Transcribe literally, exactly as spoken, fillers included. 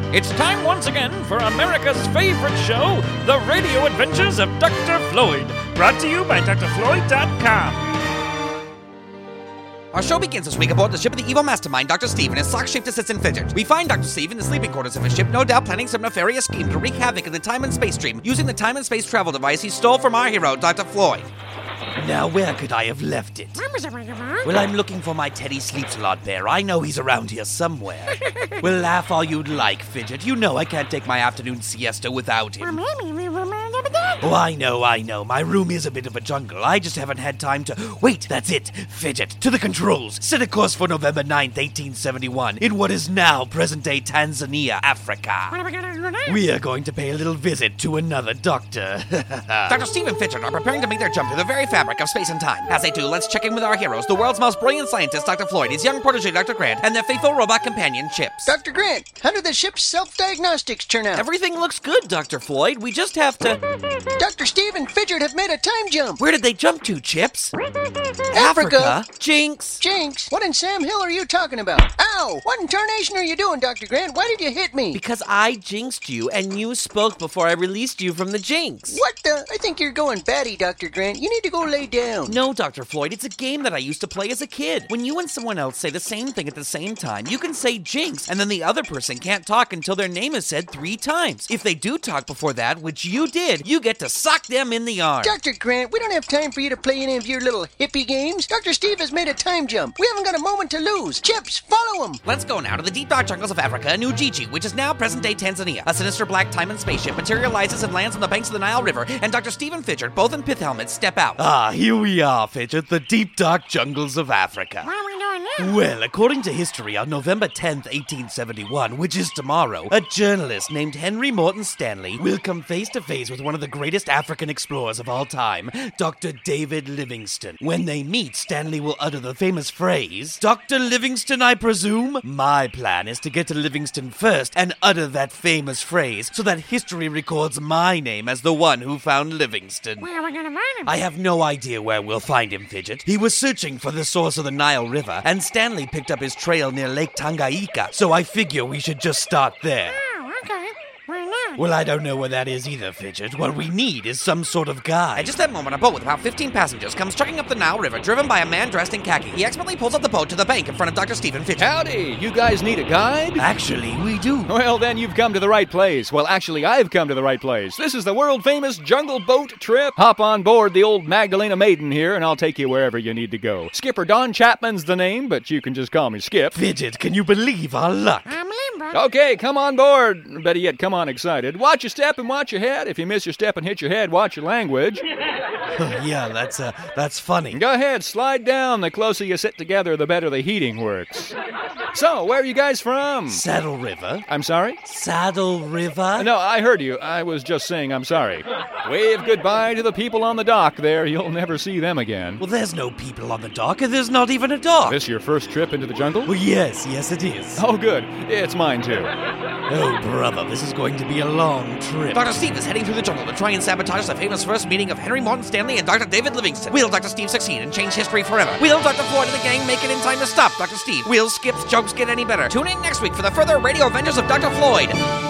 It's time once again for America's favorite show, The Radio Adventures of Doctor Floyd, brought to you by D R Floyd dot com. Our show begins this week aboard the ship of the evil mastermind, Doctor Steve, and his sock-shaped assistant, Fidget. We find Doctor Steve in the sleeping quarters of his ship, no doubt planning some nefarious scheme to wreak havoc in the time and space stream, using the time and space travel device he stole from our hero, Doctor Floyd. Now, where could I have left it? Well, I'm looking for my Teddy Sleeps-A-Lot bear. I know he's around here somewhere. Well, laugh all you'd like, Fidget. You know I can't take my afternoon siesta without him. Oh, I know, I know. My room is a bit of a jungle. I just haven't had time to... Wait, that's it. Fidget, to the controls. Set a course for November ninth, eighteen seventy-one, in what is now present-day Tanzania, Africa. We are going to pay a little visit to another doctor. Doctor Steve and Fidget are preparing to make their jump through the very fabric of space and time. As they do, let's check in with our heroes, the world's most brilliant scientist, Doctor Floyd, his young protege, Doctor Grant, and their faithful robot companion, Chips. Doctor Grant, how did the ship's self-diagnostics turn out? Everything looks good, Doctor Floyd. We just have to... Doctor Steve and Fidget have made a time jump. Where did they jump to, Chips? Africa. Africa? Jinx. Jinx, what in Sam Hill are you talking about? Ow! What in tarnation are you doing, Doctor Grant? Why did you hit me? Because I jinxed you, and you spoke before I released you from the jinx. What the? I think you're going batty, Doctor Grant. You need to go lay down. No, Doctor Floyd, it's a game that I used to play as a kid. When you and someone else say the same thing at the same time, you can say jinx, and then the other person can't talk until their name is said three times. If they do talk before that, which you did, you get to sock them in the arm. Doctor Grant, we don't have time for you to play any of your little hippie games. Doctor Steve has made a time jump. We haven't got a moment to lose. Chips, follow him. Let's go now to the deep dark jungles of Africa and Ujiji, which is now present-day Tanzania. A sinister black time and spaceship materializes and lands on the banks of the Nile River, and Doctor Steve and Fidget, both in pith helmets, step out. Ah, here we are, Fidget, the deep dark jungles of Africa. What are we doing now? Well, according to history, on November tenth, eighteen seventy-one, which is tomorrow, a journalist named Henry Morton Stanley will come face to face with one of the greatest African explorers of all time, Doctor David Livingstone. When they meet, Stanley will utter the famous phrase, "Doctor Livingstone, I presume?" My plan is to get to Livingstone first and utter that famous phrase so that history records my name as the one who found Livingstone. Where are we gonna find him? I have no idea where we'll find him, Fidget. He was searching for the source of the Nile River, and Stanley picked up his trail near Lake Tanganyika, so I figure we should just start there. Oh, okay. Where now? Well, I don't know where that is either, Fidget. What we need is some sort of guide. At just that moment, a boat with about fifteen passengers comes trucking up the Nile River, driven by a man dressed in khaki. He expertly pulls up the boat to the bank in front of Doctor Steve and Fidget. Howdy! You guys need a guide? Actually, we do. Well, then you've come to the right place. Well, actually, I've come to the right place. This is the world-famous Jungle Boat Trip. Hop on board the old Magdalena Maiden here, and I'll take you wherever you need to go. Skipper Don Chapman's the name, but you can just call me Skip. Fidget, can you believe our luck? I'm limber. Okay, come on board. Better yet, come on excited. Watch your step and watch your head. If you miss your step and hit your head, watch your language. Yeah, that's uh, that's funny. Go ahead, slide down. The closer you sit together, the better the heating works. So, where are you guys from? Saddle River. I'm sorry? Saddle River? No, I heard you. I was just saying I'm sorry. Wave goodbye to the people on the dock there. You'll never see them again. Well, there's no people on the dock, and there's not even a dock. This your first trip into the jungle? Well, yes, yes it is. Oh, good. It's mine, too. Oh, brother, this is going to be a long trip. Doctor Steve is heading through the jungle to try and sabotage the famous first meeting of Henry Morton Stanley and Doctor David Livingstone. Will Doctor Steve succeed and change history forever? Will Doctor Floyd and the gang make it in time to stop Doctor Steve? Will Skip's jokes get any better? Tune in next week for the further radio adventures of Doctor Floyd.